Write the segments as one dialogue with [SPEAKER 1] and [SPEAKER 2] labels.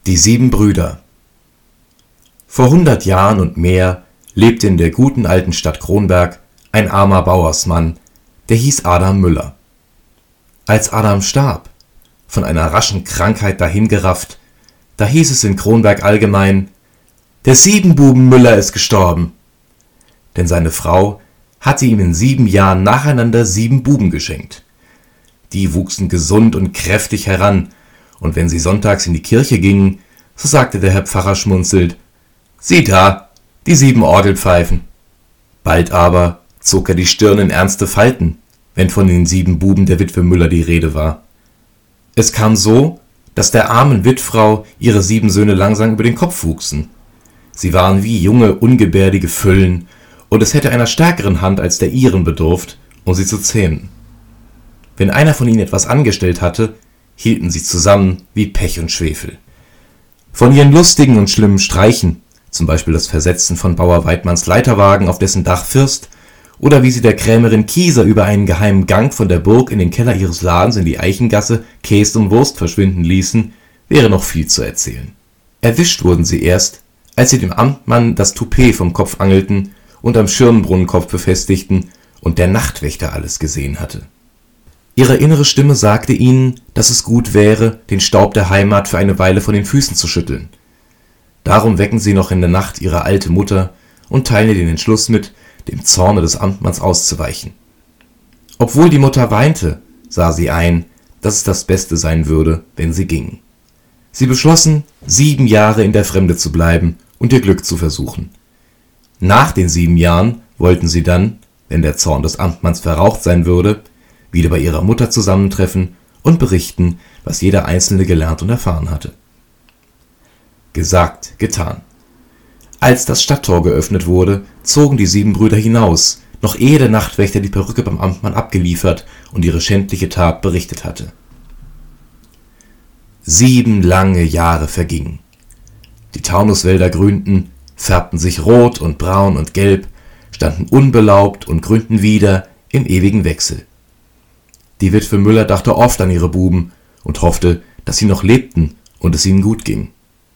[SPEAKER 1] Die 7 Brüder. Vor 100 Jahren und mehr lebte in der guten alten Stadt Kronberg ein armer Bauersmann, der hieß Adam Müller. Als Adam starb, von einer raschen Krankheit dahingerafft, da hieß es in Kronberg allgemein: Der 7-Buben Müller ist gestorben. Denn seine Frau hatte ihm in 7 Jahren nacheinander 7 Buben geschenkt. Die wuchsen gesund und kräftig heran, und wenn sie sonntags in die Kirche gingen, so sagte der Herr Pfarrer schmunzelnd: Sieh da, die 7 Orgelpfeifen. Bald aber zog er die Stirn in ernste Falten, wenn von den 7 Buben der Witwe Müller die Rede war. Es kam so, dass der armen Witfrau ihre 7 Söhne langsam über den Kopf wuchsen. Sie waren wie junge, ungebärdige Füllen, und es hätte einer stärkeren Hand als der ihren bedurft, um sie zu zähmen. Wenn einer von ihnen etwas angestellt hatte, hielten sie zusammen wie Pech und Schwefel. Von ihren lustigen und schlimmen Streichen, zum Beispiel das Versetzen von Bauer Weidmanns Leiterwagen auf dessen Dach First, oder wie sie der Krämerin Kieser über einen geheimen Gang von der Burg in den Keller ihres Ladens in die Eichengasse Käse und Wurst verschwinden ließen, wäre noch viel zu erzählen. Erwischt wurden sie erst, als sie dem Amtmann das Toupet vom Kopf angelten und am Schirnbrunnenkopf befestigten und der Nachtwächter alles gesehen hatte. Ihre innere Stimme sagte ihnen, dass es gut wäre, den Staub der Heimat für eine Weile von den Füßen zu schütteln. Darum wecken sie noch in der Nacht ihre alte Mutter und teilen ihr den Entschluss mit, dem Zorne des Amtmanns auszuweichen. Obwohl die Mutter weinte, sah sie ein, dass es das Beste sein würde, wenn sie gingen. Sie beschlossen, 7 Jahre in der Fremde zu bleiben und ihr Glück zu versuchen. Nach den 7 Jahren wollten sie dann, wenn der Zorn des Amtmanns verraucht sein würde, wieder bei ihrer Mutter zusammentreffen und berichten, was jeder Einzelne gelernt und erfahren hatte. Gesagt, getan. Als das Stadttor geöffnet wurde, zogen die 7 Brüder hinaus, noch ehe der Nachtwächter die Perücke beim Amtmann abgeliefert und ihre schändliche Tat berichtet hatte. 7 lange Jahre vergingen. Die Taunuswälder grünten, färbten sich rot und braun und gelb, standen unbelaubt und grünten wieder im ewigen Wechsel. Die Witwe Müller dachte oft an ihre Buben und hoffte, dass sie noch lebten und es ihnen gut ging.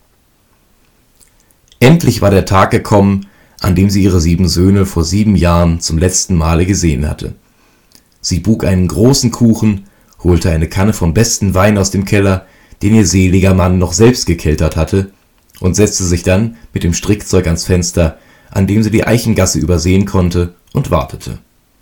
[SPEAKER 1] Endlich war der Tag gekommen, an dem sie ihre 7 Söhne vor 7 Jahren zum letzten Male gesehen hatte. Sie buk einen großen Kuchen, holte eine Kanne vom besten Wein aus dem Keller, den ihr seliger Mann noch selbst gekeltert hatte, und setzte sich dann mit dem Strickzeug ans Fenster, an dem sie die Eichengasse übersehen konnte, und wartete.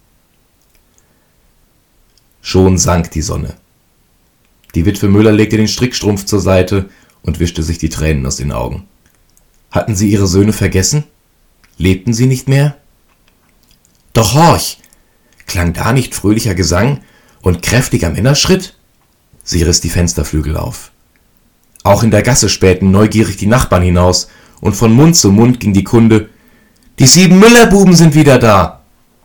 [SPEAKER 1] Schon sank die Sonne. Die Witwe Müller legte den Strickstrumpf zur Seite und wischte sich die Tränen aus den Augen. Hatten sie ihre Söhne vergessen? Lebten sie nicht mehr? Doch horch! Klang da nicht fröhlicher Gesang und kräftiger Männerschritt? Sie riss die Fensterflügel auf. Auch in der Gasse spähten neugierig die Nachbarn hinaus, und von Mund zu Mund ging die Kunde: Die 7 Müllerbuben sind wieder da!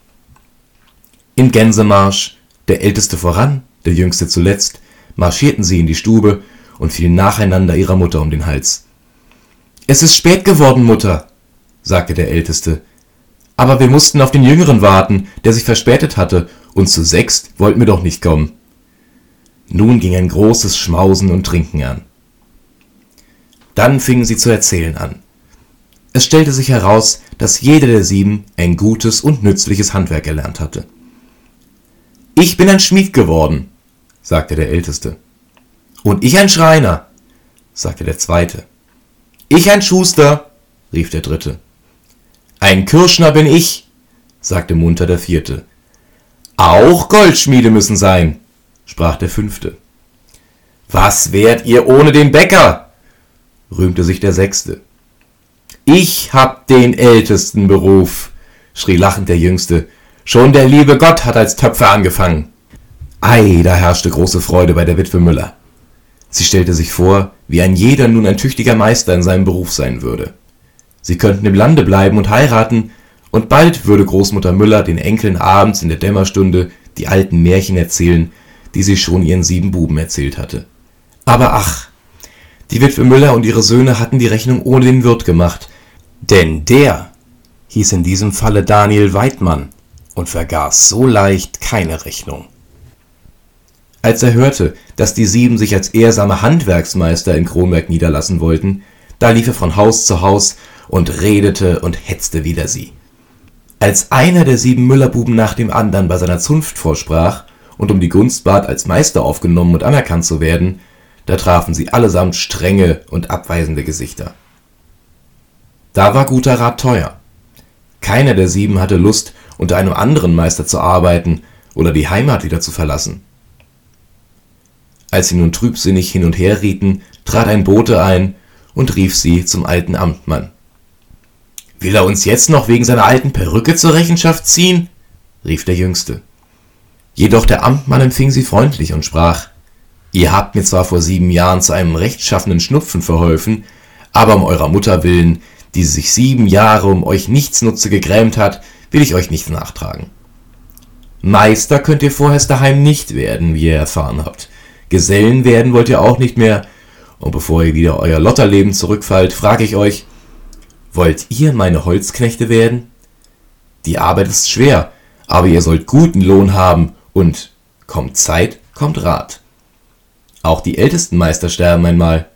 [SPEAKER 1] Im Gänsemarsch, der Älteste voran, der Jüngste zuletzt, marschierten sie in die Stube und fielen nacheinander ihrer Mutter um den Hals. »Es ist spät geworden, Mutter«, sagte der Älteste, »aber wir mussten auf den Jüngeren warten, der sich verspätet hatte, und zu 6 wollten wir doch nicht kommen.« Nun ging ein großes Schmausen und Trinken an. Dann fingen sie zu erzählen an. Es stellte sich heraus, dass jeder der 7 ein gutes und nützliches Handwerk erlernt hatte. »Ich bin ein Schmied geworden«, sagte der Älteste. »Und ich ein Schreiner«, sagte der Zweite. »Ich ein Schuster«, rief der Dritte. »Ein Kürschner bin ich«, sagte munter der Vierte. »Auch Goldschmiede müssen sein«, sprach der Fünfte. »Was wärt ihr ohne den Bäcker?«, rühmte sich der Sechste. »Ich hab den ältesten Beruf«, schrie lachend der Jüngste. »Schon der liebe Gott hat als Töpfer angefangen.« Ei, da herrschte große Freude bei der Witwe Müller. Sie stellte sich vor, wie ein jeder nun ein tüchtiger Meister in seinem Beruf sein würde. Sie könnten im Lande bleiben und heiraten, und bald würde Großmutter Müller den Enkeln abends in der Dämmerstunde die alten Märchen erzählen, die sie schon ihren 7 Buben erzählt hatte. Aber ach, die Witwe Müller und ihre Söhne hatten die Rechnung ohne den Wirt gemacht, denn der hieß in diesem Falle Daniel Weidmann und vergaß so leicht keine Rechnung. Als er hörte, dass die 7 sich als ehrsame Handwerksmeister in Kronberg niederlassen wollten, da lief er von Haus zu Haus und redete und hetzte wider sie. Als einer der 7 Müllerbuben nach dem anderen bei seiner Zunft vorsprach und um die Gunst bat, als Meister aufgenommen und anerkannt zu werden, da trafen sie allesamt strenge und abweisende Gesichter. Da war guter Rat teuer. Keiner der 7 hatte Lust, unter einem anderen Meister zu arbeiten oder die Heimat wieder zu verlassen. Als sie nun trübsinnig hin und her rieten, trat ein Bote ein und rief sie zum alten Amtmann. »Will er uns jetzt noch wegen seiner alten Perücke zur Rechenschaft ziehen?« rief der Jüngste. Jedoch der Amtmann empfing sie freundlich und sprach: »Ihr habt mir zwar vor 7 Jahren zu einem rechtschaffenen Schnupfen verholfen, aber um eurer Mutter willen, die sich 7 Jahre um euch Nichtsnutze gegrämt hat, will ich euch nichts nachtragen. Meister könnt ihr vorerst daheim nicht werden, wie ihr erfahren habt. Gesellen werden wollt ihr auch nicht mehr, und bevor ihr wieder euer Lotterleben zurückfallt, frage ich euch: Wollt ihr meine Holzknechte werden? Die Arbeit ist schwer, aber ihr sollt guten Lohn haben und kommt Zeit, kommt Rat. Auch die ältesten Meister sterben einmal.«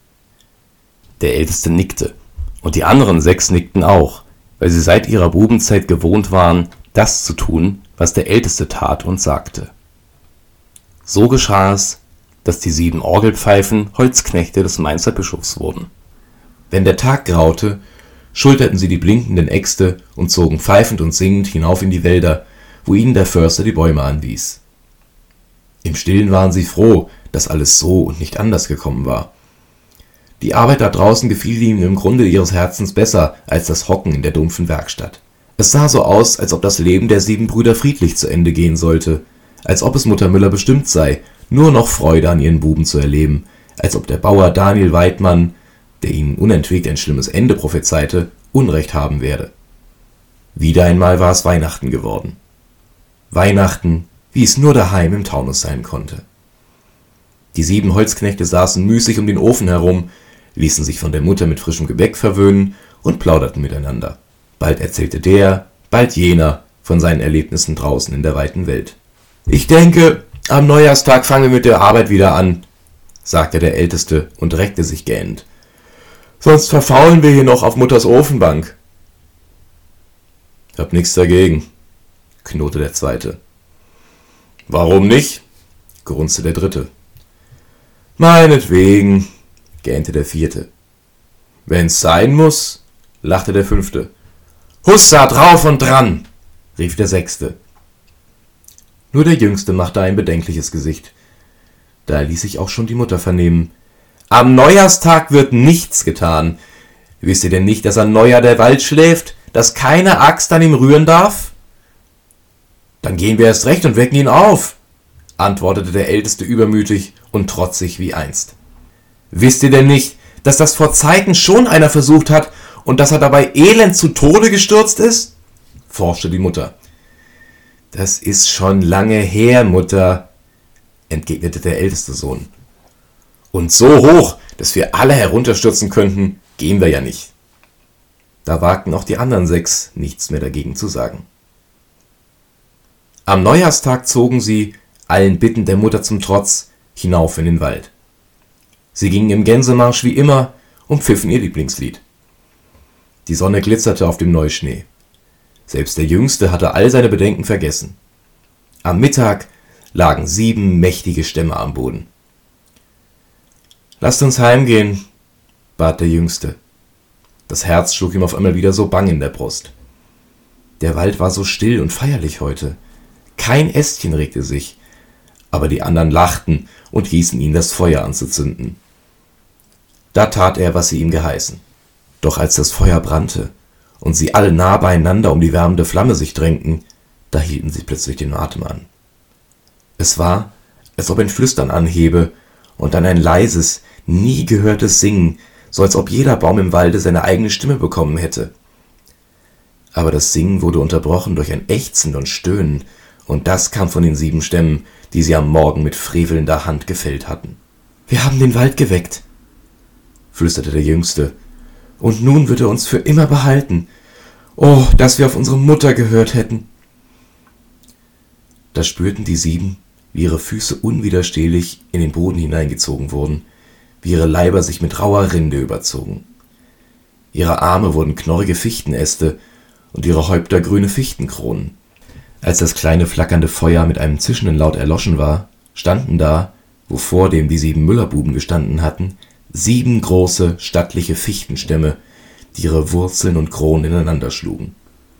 [SPEAKER 1] Der Älteste nickte, und die anderen 6 nickten auch, weil sie seit ihrer Bubenzeit gewohnt waren, das zu tun, was der Älteste tat und sagte. So geschah es, dass die 7 Orgelpfeifen Holzknechte des Mainzer Bischofs wurden. Wenn der Tag graute, schulterten sie die blinkenden Äxte und zogen pfeifend und singend hinauf in die Wälder, wo ihnen der Förster die Bäume anwies. Im Stillen waren sie froh, dass alles so und nicht anders gekommen war. Die Arbeit da draußen gefiel ihnen im Grunde ihres Herzens besser als das Hocken in der dumpfen Werkstatt. Es sah so aus, als ob das Leben der 7 Brüder friedlich zu Ende gehen sollte, als ob es Mutter Müller bestimmt sei, nur noch Freude an ihren Buben zu erleben, als ob der Bauer Daniel Weidmann, der ihnen unentwegt ein schlimmes Ende prophezeite, Unrecht haben werde. Wieder einmal war es Weihnachten geworden. Weihnachten, wie es nur daheim im Taunus sein konnte. Die 7 Holzknechte saßen müßig um den Ofen herum, ließen sich von der Mutter mit frischem Gebäck verwöhnen und plauderten miteinander. Bald erzählte der, bald jener von seinen Erlebnissen draußen in der weiten Welt. »Ich denke, am Neujahrstag fangen wir mit der Arbeit wieder an«, sagte der Älteste und reckte sich gähnend. »Sonst verfaulen wir hier noch auf Mutters Ofenbank.« »Hab nix dagegen«, knurrte der Zweite. »Warum nicht?«, grunzte der Dritte. »Meinetwegen«, gähnte der Vierte. »Wenn's sein muss«, lachte der Fünfte. »Hussa, drauf und dran«, rief der Sechste. Nur der Jüngste machte ein bedenkliches Gesicht. Da ließ sich auch schon die Mutter vernehmen. »Am Neujahrstag wird nichts getan. Wisst ihr denn nicht, dass an Neujahr der Wald schläft, dass keine Axt an ihm rühren darf?« »Dann gehen wir erst recht und wecken ihn auf«, antwortete der Älteste übermütig und trotzig wie einst. »Wisst ihr denn nicht, dass das vor Zeiten schon einer versucht hat und dass er dabei elend zu Tode gestürzt ist?« forschte die Mutter. »Das ist schon lange her, Mutter«, entgegnete der älteste Sohn. »Und so hoch, dass wir alle herunterstürzen könnten, gehen wir ja nicht.« Da wagten auch die anderen 6 nichts mehr dagegen zu sagen. Am Neujahrstag zogen sie, allen Bitten der Mutter zum Trotz, hinauf in den Wald. Sie gingen im Gänsemarsch wie immer und pfiffen ihr Lieblingslied. Die Sonne glitzerte auf dem Neuschnee. Selbst der Jüngste hatte all seine Bedenken vergessen. Am Mittag lagen 7 mächtige Stämme am Boden. »Lasst uns heimgehen«, bat der Jüngste. Das Herz schlug ihm auf einmal wieder so bang in der Brust. Der Wald war so still und feierlich heute. Kein Ästchen regte sich, aber die anderen lachten und hießen ihn, das Feuer anzuzünden. Da tat er, was sie ihm geheißen. Doch als das Feuer brannte und sie alle nah beieinander um die wärmende Flamme sich drängten, da hielten sie plötzlich den Atem an. Es war, als ob ein Flüstern anhebe und dann ein leises, nie gehörtes Singen, so als ob jeder Baum im Walde seine eigene Stimme bekommen hätte. Aber das Singen wurde unterbrochen durch ein Ächzen und Stöhnen, und das kam von den 7 Stämmen, die sie am Morgen mit frevelnder Hand gefällt hatten. »Wir haben den Wald geweckt«, flüsterte der Jüngste, »und nun wird er uns für immer behalten. Oh, dass wir auf unsere Mutter gehört hätten!« Da spürten die 7, wie ihre Füße unwiderstehlich in den Boden hineingezogen wurden, wie ihre Leiber sich mit rauer Rinde überzogen. Ihre Arme wurden knorrige Fichtenäste und ihre Häupter grüne Fichtenkronen. Als das kleine flackernde Feuer mit einem zischenden Laut erloschen war, standen da, wo vordem die 7 Müllerbuben gestanden hatten, 7 große, stattliche Fichtenstämme, die ihre Wurzeln und Kronen ineinander schlugen.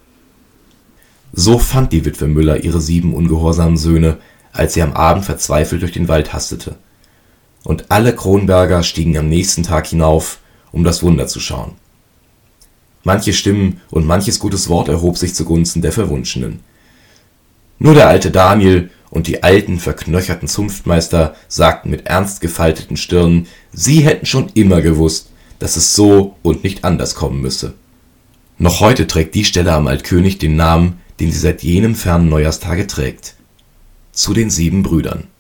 [SPEAKER 1] So fand die Witwe Müller ihre 7 ungehorsamen Söhne, als sie am Abend verzweifelt durch den Wald hastete. Und alle Kronberger stiegen am nächsten Tag hinauf, um das Wunder zu schauen. Manche Stimmen und manches gutes Wort erhob sich zugunsten der Verwunschenen. Nur der alte Daniel und die alten, verknöcherten Zunftmeister sagten mit ernst gefalteten Stirnen, sie hätten schon immer gewusst, dass es so und nicht anders kommen müsse. Noch heute trägt die Stelle am Altkönig den Namen, den sie seit jenem fernen Neujahrstage trägt: Zu den 7 Brüdern.